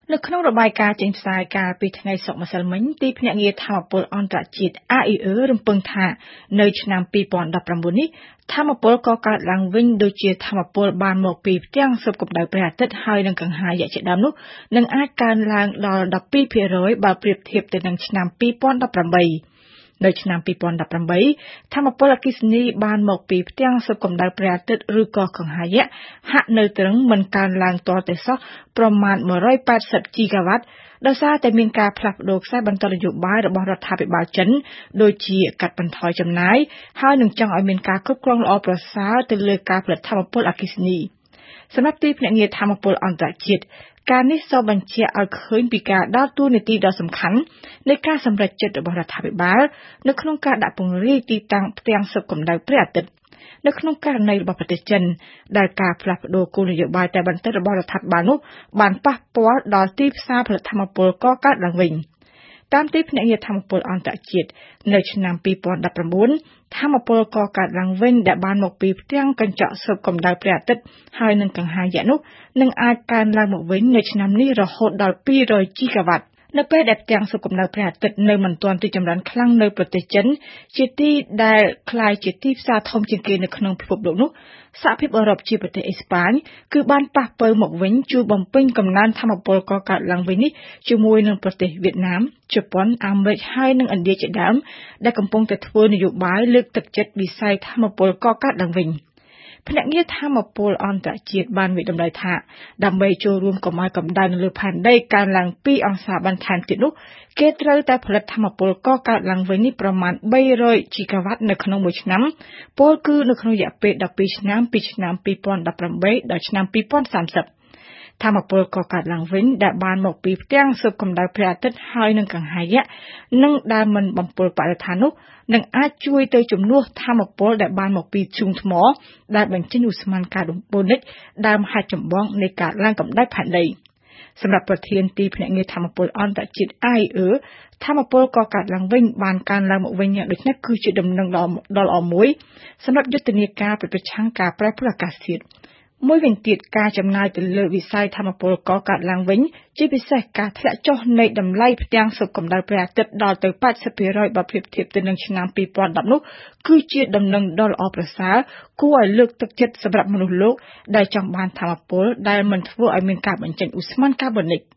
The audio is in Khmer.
នៅក្នុងរបាយការណ៍ចេញផ្សាយកាលពីថ្ងៃសុក្រម្សិលមិញទីភ្នាក់ងារថាមពលអន្តរជាតិ AIE រំពឹងថានៅឆ្នាំ2019នេះថាមពលកកើតឡើងវិញដូចជាថាមពលបានមកពីផ្ទាំងស៊ុបកម្ដៅព្រះអាទិត្យហើយនឹងកង្ហារយៈជាដើមនោះនឹងអាចកើនឡើងដល់ 12% បើប្រៀបធៀបទៅនឹងឆ្នាំ2018នៅឆ្នាំ2018ថាមពលអគ្គិសនីបានមកពីផ្ទាំងស៊ុបកម្ដៅព្រះអាទិត្យឬក៏កង្ហារយៈហាក់នៅទ្រឹងមិនកើនឡើងទាល់តែសោះប្រមាណ180 ជីហ្គាវ៉ាត់ដោយសារតែមានការផ្លាស់ប្តូរខ្សែបន្ទាត់នយោបាយរបស់រដ្ឋាភិបាលចិនដូចជាកាត់បន្ថយចំណាយហើយនឹងចង់ឲ្យមានការគ្រប់គ្រងល្អប្រសើរទៅលើការផលិតថាមពលអគ្គិសនីសម្រាប់ទីភ្នាក់ងារថាមពលអន្តរជាតិការនេះសបញ្ជាក់ឲ្យឃើញពីការដើរតួនាទីដ៏សំខាន់នៃការសម្រេចចិត្តរបស់រដ្ឋាភិបាលនៅក្នុងការដាក់ពង្រាយទីតាំងផ្ទាំងស៊ុបកម្ដៅព្រះអាទិត្យនៅក្នុងករណីរបស់ប្រទេសចិនដែលការផ្លាស់ប្តូរគោលនយោបាយតែបន្តិចរបស់រដ្ឋាភិបាលនោះបានប៉ះពាល់ដល់ទីផ្សារផលិតថាមពលកកើតឡើងវិញតាមទីភ្នាក់ងារថាមពលអន្តរជាតិនៅឆ្នាំ2019ថាមពលកកើតឡើងវិញដែលបានមកពីផ្ទាំងកញ្ចក់ស៊ុបកម្ដៅព្រះអាទិត្យហើយនឹងកង្ហារយៈនោះនឹងអាចកើនឡើងមកវិញនៅឆ្នាំនេះរហូតដល់200 ជីហ្គាវ៉ាត់នៅពេលដែលផ្ទាំងស៊ុបកម្ដៅព្រះអាទិត្យនៅមិនទាន់រីកចម្រើនខ្លាំងនៅប្រទេសចិនជាទីដែលក្លាយជាទីផ្សារធំជាងគេនៅក្នុងពិភពលោកនោះសហភាពអឺរ៉ុបជាប្រទេសអេស្ប៉ាញគឺបានប៉ះប៉ូវមកវិញជួយបំពេញកំណើនថាមពលកកើតឡើងវិញនេះជាមួយនឹងប្រទេសវៀតណាមជប៉ុនអាមេរិកហើយនិងឥណ្ឌាជាដើមដែលកំពុងតែធ្វើនយោបាយលើកទឹកចិត្តវិស័យថាមពលកកើតឡើងវិញភ្នាក់ងារថាមពលអន្តរជាតិបានវិតម្លៃថាដើម្បីចូលរួមកុំឲ្យកម្ដៅនៅលើផែនដីកើនឡើង2អង្សាបន្ថែមទៀតនោះគេត្រូវតែផលិតថាមពលកកើតឡើងវិញនេះប្រមាណ300 ជីហ្គាវ៉ាត់នៅក្នុងមួយឆ្នាំពោលគឺនៅក្នុងរយៈពេល12ឆ្នាំពីឆ្នាំ2018ដល់ឆ្នាំ2030ថាមពលកកើតឡើងវិញដែលបានមកពីផ្ទាំងស៊ុបកម្ដៅព្រះអាទិត្យហើយនឹងកង្ហារយៈនិងដែលមិនបំពុលបរិស្ថាននោះនឹងអាចជួយទៅជំនួសថាមពលដែលបានមកពីធ្យូងថ្មដែលបញ្ចេញឧស្ម័នកាបូនិកដើមហេតុចម្បងនៃការឡើងកម្ដៅផែនដីសម្រាប់ប្រធានទីភ្នាក់ងារថាមពលអន្តរជាតិ AIE ថាមពលកកើតឡើងវិញបានកើនឡើងមកវិញយ៉ាងដូចនេះគឺជាដំណឹងដ៏ល្អមួយសម្រាប់យុទ្ធនាការប្រឆាំងការប្រែប្រួលអាកាសធាតុមួយវិញទៀតការចំណាយទៅលើវិស័យថាមពលកកើតឡើងវិញជាពិសេសការធ្លាក់ចុះនៃតម្លៃផ្ទាំងស៊ុបកម្ដៅព្រះអាទិត្យដល់ទៅ 80% បើប្រៀបធៀបទៅនឹងឆ្នាំ2010នោះគឺជាដំណឹងដ៏ល្អប្រសើរគួរឲ្យលើកទឹកចិត្តសម្រាប់មនុស្សលោកដែលចង់បានថាមពលដែលមិនធ្វើឲ្យមានការបញ្ចេញឧស្ម័នកាបូនិក